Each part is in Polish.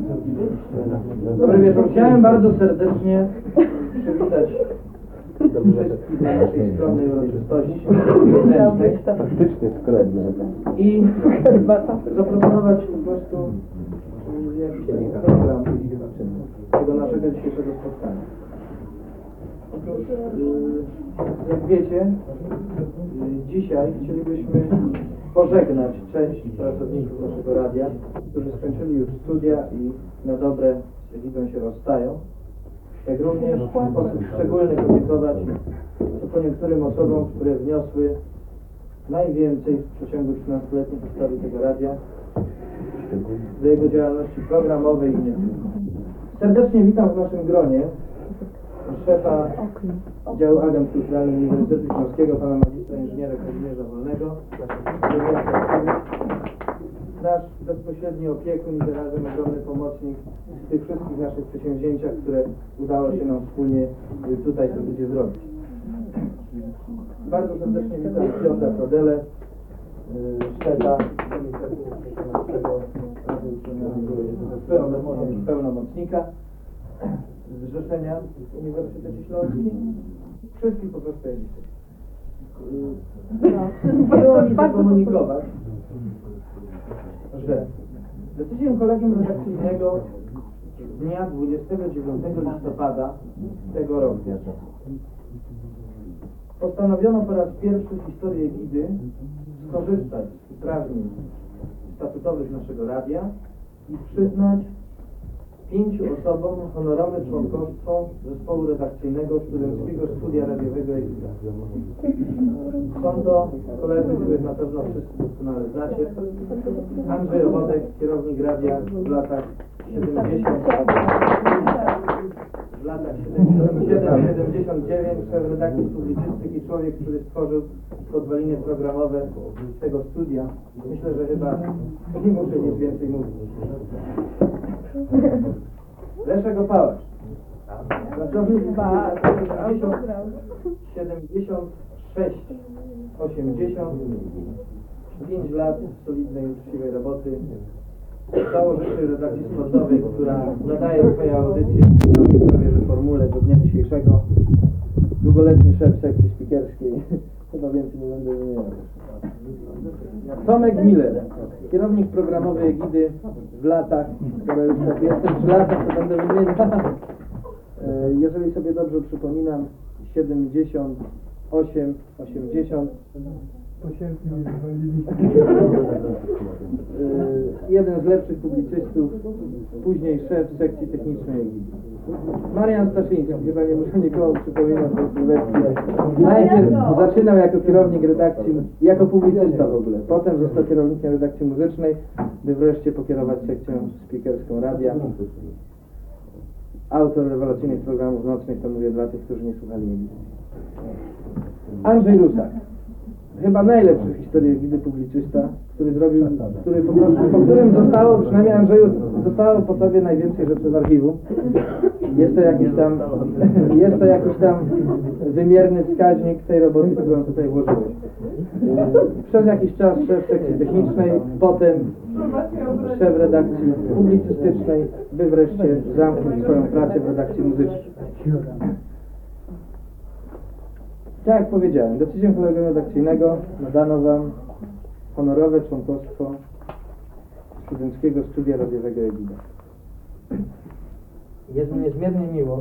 Dobry wieczór. Chciałem bardzo serdecznie przywitać wszystkich na naszej skromnej uroczystości Faktycznie skromne. i zaproponować po prostu jakiś taki program tego naszego dzisiejszego spotkania. Otóż, jak wiecie, dzisiaj chcielibyśmy pożegnać część pracowników naszego radia, którzy skończyli już studia i na dobre z widzą się rozstają. Jak również w sposób szczególny podziękować co niektórym osobom, które wniosły najwięcej w przeciągu 13-letniej historii tego radia do jego działalności programowej i nie tylko. Serdecznie witam w naszym gronie szefa działu agent kulturalny Uniwersytetu Śląskiego, pana magistra inżyniera Kazimierza Wolnego, nasz bezpośredni opiekun i zarazem ogromny pomocnik w tych wszystkich naszych przedsięwzięciach, które udało się nam wspólnie tutaj to będzie zrobić. Bardzo serdecznie witam Piotra Prodelę, szefa pełnomocnika Zrzeszenia Uniwersytecie Śląskim. Wszystkich po prostu jak dzisiaj. Chciałem mi zakomunikować, że decyzją kolegium redakcyjnego z dnia 29 listopada tego roku postanowiono po raz pierwszy w historii Egidy skorzystać z uprawnień statutowych naszego radia i przyznać 5 osobom honorowe członkostwo zespołu redakcyjnego Studenckiego Studia Radiowego Egida. Są to koledzy, których na pewno wszyscy doskonale znacie. Andrzej Owodek, kierownik radia w latach 77-79, szef redakcji publicystyki, człowiek, który stworzył podwaliny programowe tego studia. Myślę, że chyba nie muszę nic więcej mówić. Leszek Opałacz, pracownik 76, 80, 5 lat solidnej, uczciwej roboty, założyciel redakcji sportowej, która nadaje swoje audycje w prawie że formule do dnia dzisiejszego, długoletni szef sekcji spikerskiej, chyba więcej nie będę wymieniał. Tomek Miller, kierownik programowy Egidy w latach, skoro już tak jestem w latach, to będę wymieniał. Jeżeli sobie dobrze przypominam, 78, 80. Jeden z lepszych publicystów, później szef sekcji technicznej Egidy. Marian Staszyński, chyba nie muszę nikomu przypominać tej sylwetki. Najpierw zaczynał jako kierownik redakcji, jako publicysta w ogóle. Potem został kierownikiem redakcji muzycznej, by wreszcie pokierować sekcją speakerską radia. Autor rewelacyjnych programów nocnych, to mówię dla tych, którzy nie słuchali Egidy. Andrzej Rusak. Chyba najlepszy w historii Egidy publicysta, który zrobił, który po prostu, po którym zostało, przynajmniej Andrzeju, zostało po tobie najwięcej rzeczy w archiwum. Jest to jakiś tam wymierny wskaźnik tej roboty, którą tutaj włożyłeś. Przez jakiś czas szef sekcji technicznej, potem szef redakcji publicystycznej, by wreszcie zamknąć swoją pracę w redakcji muzycznej. Tak jak powiedziałem, decyzją kolegium redakcyjnego nadano wam honorowe członkostwo Studenckiego Studia Radiowego Egida. Jest mi niezmiernie miło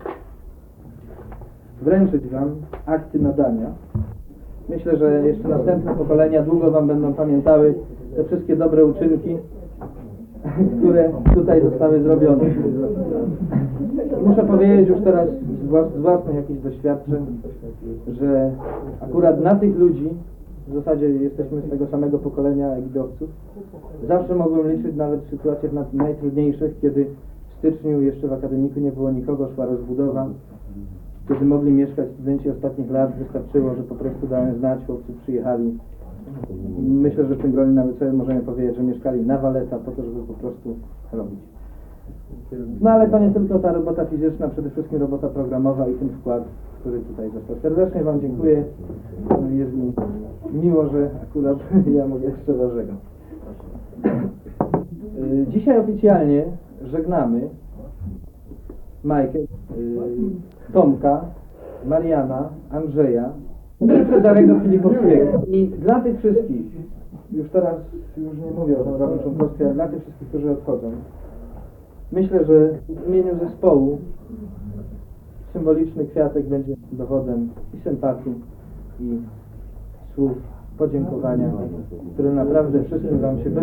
wręczyć wam akty nadania. Myślę, że jeszcze następne pokolenia długo wam będą pamiętały te wszystkie dobre uczynki, które tutaj zostały zrobione. Muszę powiedzieć już teraz z własnych jakichś doświadczeń, że akurat na tych ludzi, w zasadzie jesteśmy z tego samego pokolenia egidowców, zawsze mogłem liczyć nawet w sytuacjach najtrudniejszych, kiedy w styczniu jeszcze w akademiku nie było nikogo, szła rozbudowa, kiedy mogli mieszkać studenci ostatnich lat, wystarczyło, że po prostu dałem znać, chłopcy przyjechali. Myślę, że w tym gronie nawet sobie możemy powiedzieć, że mieszkali na waleta po to, żeby po prostu robić. No ale to nie tylko ta robota fizyczna, przede wszystkim robota programowa i ten wkład, który tutaj został. Serdecznie wam dziękuję. Jest mi miło, że akurat ja mogę jeszcze ważego. Dzisiaj oficjalnie żegnamy Majkę, Tomka, Mariana, Andrzeja i Cezarego Filipowskiego. I dla tych wszystkich, już teraz już nie mówię o honorowym członkostwie, ale dla tych wszystkich, którzy odchodzą, myślę, że w imieniu zespołu symboliczny kwiatek będzie dowodem i sympatii, i słów podziękowania, które naprawdę wszystkim Wam się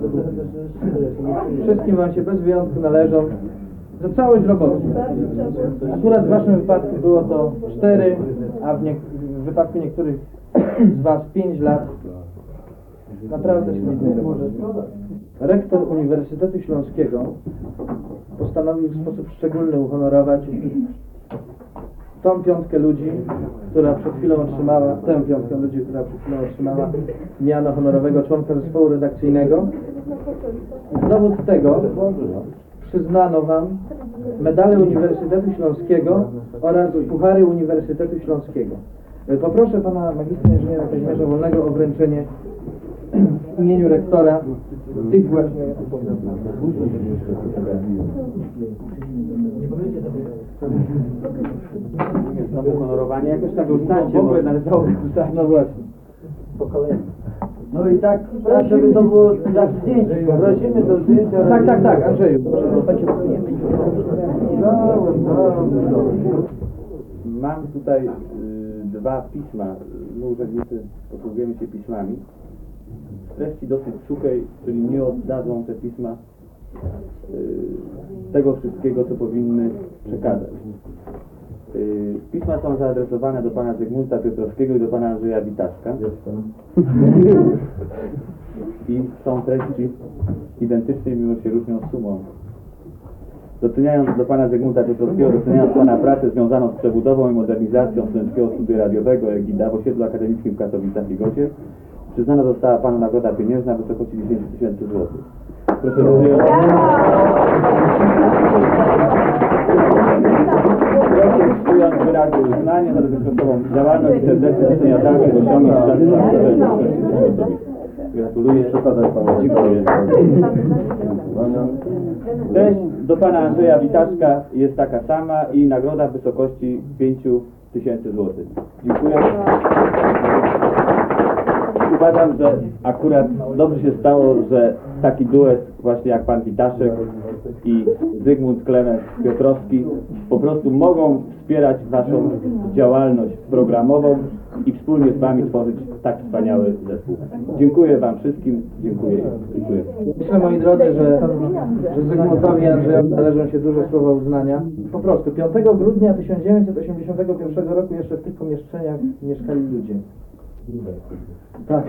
bez wyjątku należą za całość roboty. Akurat w Waszym wypadku było to 4, a w wypadku niektórych z Was 5 lat naprawdę solidnej roboty. Rektor Uniwersytetu Śląskiego postanowił w sposób szczególny uhonorować tę piątkę ludzi, która przed chwilą otrzymała miano honorowego członka zespołu redakcyjnego. W dowód tego przyznano Wam medale Uniwersytetu Śląskiego oraz puchary Uniwersytetu Śląskiego. Poproszę Pana magistra inżyniera Kazimierza Wolnego o wręczenie w imieniu rektora tych właśnie Znowu honorowanie, jakoś tak ustańcie, bo należało ustać. No właśnie. Po kolei. No i tak, żeby to było jak zdjęcie, prosimy do zdjęcia. Tak, Andrzeju. Mam tutaj dwa pisma, my urzędnicy posługujemy się pismami. W treści dosyć suchej, czyli nie oddadzą te pisma tego wszystkiego, co powinny przekazać. Pisma są zaadresowane do pana Zygmunta Piotrowskiego i do pana Andrzeja Witaszka. I są treści identyczne, mimo że się różnią sumą. Doceniając do pana Zygmunta Piotrowskiego, doceniając pana pracę związaną z przebudową i modernizacją Studenckiego Studia Radiowego EGIDA w osiedlu akademickim w Katowicach i Gocie, przyznana została panu nagroda pieniężna w wysokości 10 000 złotych. Proszę przyjąć. Proszę przyjąć wyrazy uznania za dotychczasową działalność i serdecznie życzenia dalszych osiągnięć w czasie. Gratuluję. Dziękuję. Treść do pana Andrzeja Witaszka jest taka sama i nagroda w wysokości 5 000 złotych. Dziękuję. Uważam, że akurat dobrze się stało, że taki duet właśnie jak pan Witaszek i Zygmunt Klemens Piotrowski po prostu mogą wspierać waszą działalność programową i wspólnie z wami tworzyć tak wspaniały zespół. Dziękuję wam wszystkim, dziękuję. Myślę, moi drodzy, że Zygmuntowi i Andrzejowi należą się duże słowa uznania. Po prostu 5 grudnia 1981 roku jeszcze w tych pomieszczeniach mieszkali ludzie. Tak.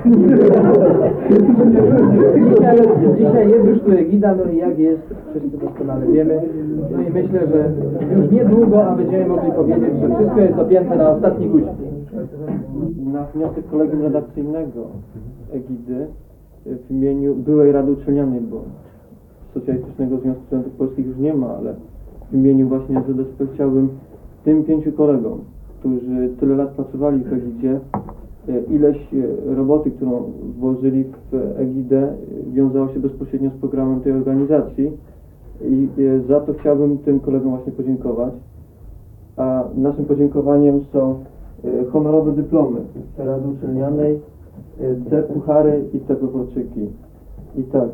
Dzisiaj jest już tu EGIDA, no i jak jest, wszyscy doskonale wiemy. No i myślę, że już niedługo, a będziemy mogli powiedzieć, że wszystko jest dopięte na ostatni guzik. Na wniosek kolegium redakcyjnego EGIDY w imieniu byłej Rady Uczelnianej, bo Socjalistycznego Związku Studentów Polskich już nie ma, ale w imieniu właśnie ZSP chciałbym tym 5 kolegom, którzy tyle lat pracowali w EGIDzie, ileś roboty, którą włożyli w EGIDę, wiązało się bezpośrednio z programem tej organizacji i za to chciałbym tym kolegom właśnie podziękować. A naszym podziękowaniem są honorowe dyplomy Rady Uczelnianej, te puchary i te proporczyki. I tak.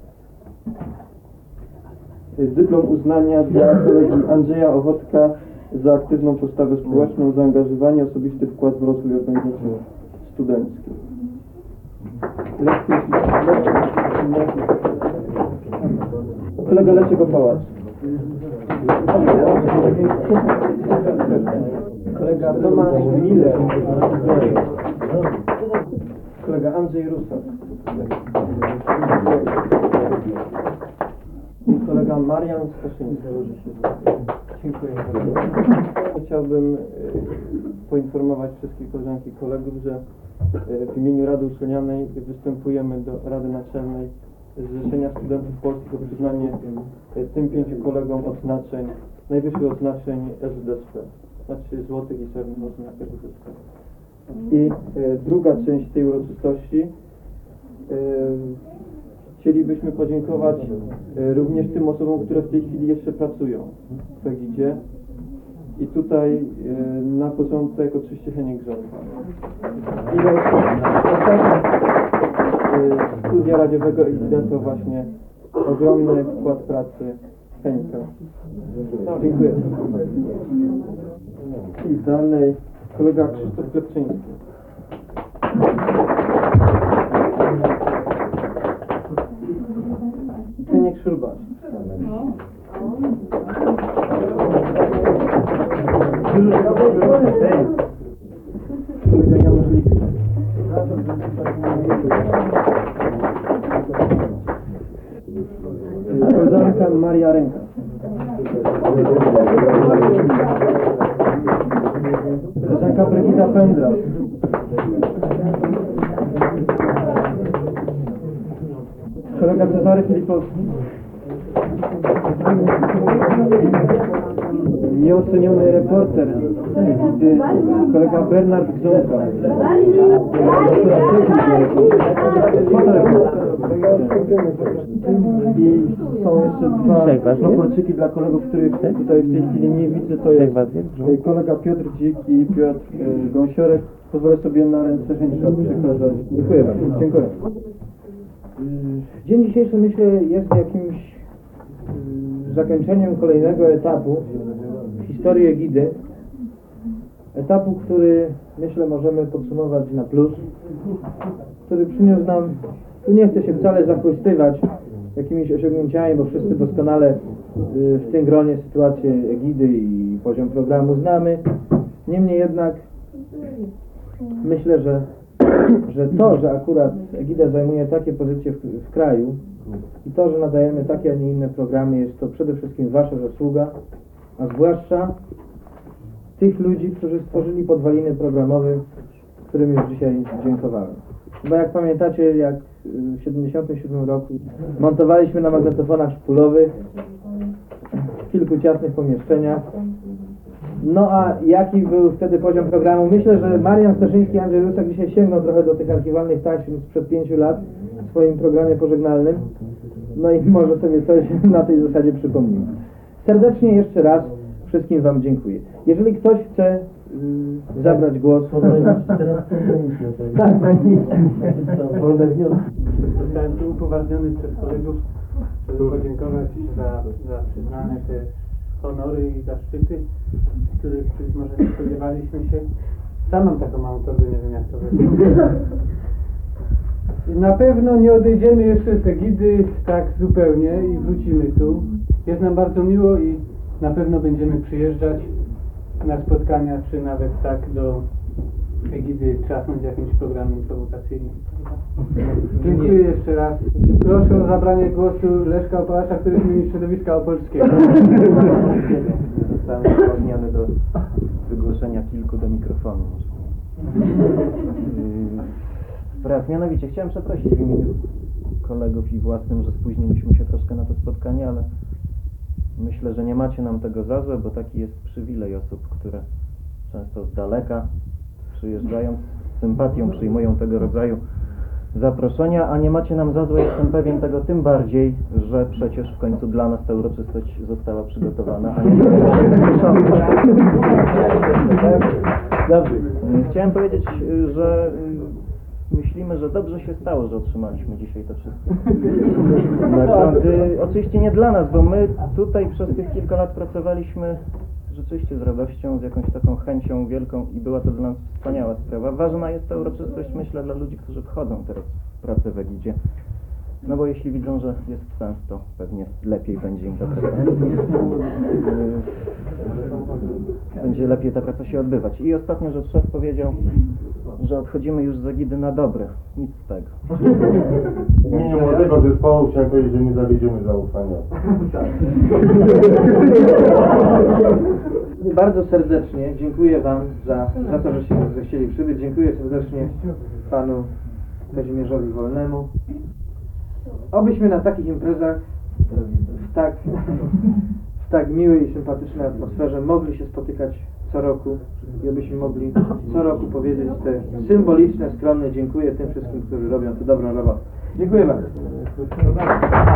Dyplom uznania dla kolegi Andrzeja Ochotka za aktywną postawę społeczną, zaangażowanie, osobisty wkład w rozwój organizacji studenckiej. Kolega Leszek Opałacz. Kolega Tomasz Miller. Kolega Andrzej Rusak. I kolega Marian Staszyński. Dziękuję bardzo. Chciałbym poinformować wszystkich koleżanki i kolegów, że w imieniu Rady Uczelnianej występujemy do Rady Naczelnej Zrzeszenia Studentów Polskich o przyznanie tym 5 kolegom odznaczeń, najwyższych odznaczeń SZSP, znaczy złotych i srebrnych odznak SZSP. I druga część tej uroczystości chcielibyśmy podziękować również tym osobom, które w tej chwili jeszcze pracują w Egidzie. I tutaj na początek oczywiście Heniek Grządka. I studia radiowego Egida to właśnie ogromny wkład pracy Henika. Dziękuję. I dalej kolega Krzysztof Klepczyński. Heniek Szurbasz. Kolega Janusz Liksa. Koleżanka Maria Ręka. Koleżanka Brygida Pędra. Kolega Cezary Filipowski. Nieoceniony reporter, kolega Bernard Grządka. I są jeszcze dwa proporczyki dla kolegów, których tutaj w tej chwili nie widzę. To jest kolega Piotr Dzik i Piotr Gąsiorek. Pozwolę sobie na ręce Henika przekazać. Dziękuję bardzo. Dziękuję. Dzień dzisiejszy, myślę, jest jakimś zakończeniem kolejnego etapu w historii Egidy. Etapu, który, myślę, możemy podsumować na plus, który przyniósł nam, tu nie chcę się wcale zachwystywać jakimiś osiągnięciami, bo wszyscy doskonale w tym gronie sytuację Egidy i poziom programu znamy. Niemniej jednak myślę, że to, że akurat Egida zajmuje takie pozycje w kraju i to, że nadajemy takie, a nie inne programy, jest to przede wszystkim wasza zasługa, a zwłaszcza tych ludzi, którzy stworzyli podwaliny programowe, którym już dzisiaj dziękowałem. Bo jak pamiętacie, jak w 1977 roku montowaliśmy na magnetofonach szpulowych w kilku ciasnych pomieszczeniach. No a jaki był wtedy poziom programu? Myślę, że Marian Staszyński i Andrzej Rusak dzisiaj sięgną trochę do tych archiwalnych taśm sprzed 5 lat w swoim programie pożegnalnym. No i może sobie coś na tej zasadzie przypomnimy. Serdecznie jeszcze raz wszystkim wam dziękuję. Jeżeli ktoś chce zabrać głos... Tak, wolne wnioski. Zostałem tu upoważniony przez kolegów, żeby podziękować za przyznane te honory i zaszczyty, których być może nie spodziewaliśmy się. Sam mam taką małą torbę, nie wiem jak to wygląda. Na pewno nie odejdziemy jeszcze z Egidy tak zupełnie i wrócimy tu. Jest nam bardzo miło i na pewno będziemy przyjeżdżać na spotkania, czy nawet tak do Egidy trzasnąć jakimś programem prowokacyjnym. Dziękuję jeszcze raz. Proszę o zabranie głosu Leszka Opałacza, który jest ministrem środowiska opolskiego. Zostałem upoważniony do wygłoszenia kilku do mikrofonu. Mianowicie chciałem przeprosić w imieniu kolegów i własnym, że spóźniliśmy się troszkę na to spotkanie, ale myślę, że nie macie nam tego za złe, bo taki jest przywilej osób, które często z daleka przyjeżdżają, z sympatią przyjmują tego rodzaju zaproszenia, a nie macie nam za złe, jestem pewien tego tym bardziej, że przecież w końcu dla nas ta uroczystość została przygotowana, a nie Dobrze. Chciałem powiedzieć, że myślimy, że dobrze się stało, że otrzymaliśmy dzisiaj te wszystkie nagrody. Oczywiście nie dla nas, bo my tutaj przez tych kilka lat pracowaliśmy rzeczywiście z radością, z jakąś taką chęcią wielką i była to dla nas wspaniała sprawa. Ważna jest ta uroczystość, myślę, dla ludzi, którzy wchodzą teraz w pracę w Egidzie. No bo jeśli widzą, że jest sens, to pewnie lepiej będzie im ta praca. Będzie lepiej ta praca się odbywać. I ostatnio, że szef powiedział, że odchodzimy już z Egidy na dobre. Nic z tego. W imieniu młodego zespołu chciałem powiedzieć, że nie zawiedziemy zaufania. Bardzo serdecznie dziękuję wam za to, że się zechcieli przybyć. Dziękuję serdecznie panu Kazimierzowi Wolnemu. Obyśmy na takich imprezach w tak miłej i sympatycznej atmosferze mogli się spotykać co roku i abyśmy mogli co roku powiedzieć te symboliczne, skromne dziękuję tym wszystkim, którzy robią tę dobrą robotę. Dziękuję bardzo.